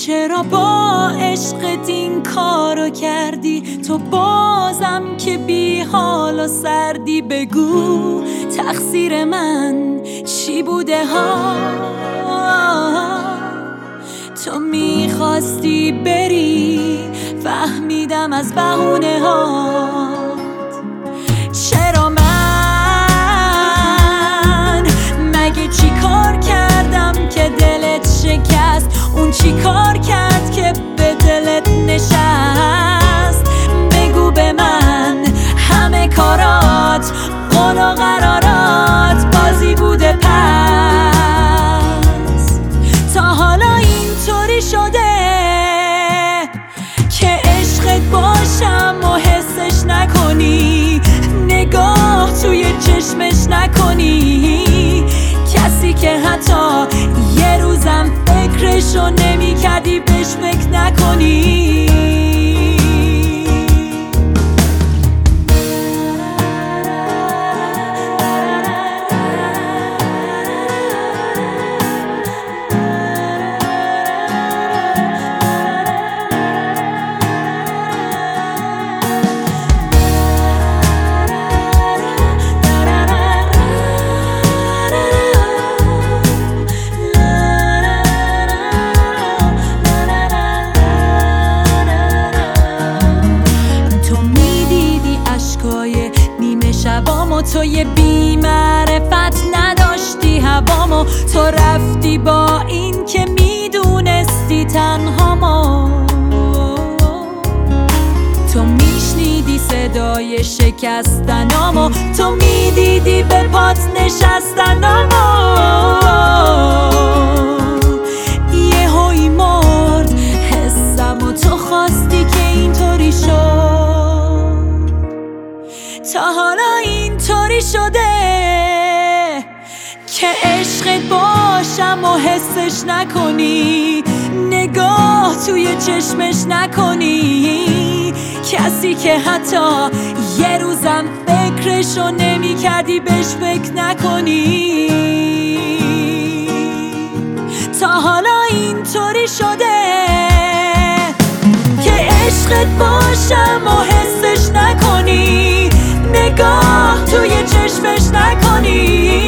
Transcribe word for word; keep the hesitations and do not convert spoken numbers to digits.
چرا با عشقت این کارو کردی؟ تو بازم که بی حال و سردی، بگو تقصیر من چی بوده ها؟ تو میخواستی بری، فهمیدم از بهونه هات. چرا من مگه چی کار کردم که دلت شکست؟ اون چی کار کرد که به دلت نشست؟ بگو به من همه کارات قول و قرارات بازی بوده، پس تا حالا اینطوری شده که عشقت باشم و حسش نکنی، نگاه توی چشمش نکنی، کسی که حتی یه روزم فکرشو نمی کردی بهش فکر نکنی. شبامو تو یه بی معرفت نداشتی هوامو، تو رفتی با این که میدونستی تنهامو. تو میشنیدی صدای شکستنامو، تو میدیدی به پات نشستنامو. یه هوی مرد حسمو، تو خواستی که اینطوری شد. تا حالا اینطوری شده که عشقت باشم و حسش نکنی، نگاه توی چشمش نکنی، کسی که حتی یه روزم فکرشو نمی کردی بهش فکر نکنی. تا حالا اینطوری شده که عشقت باشم و حسش نکنی، نگاه توی چشمش نکنی،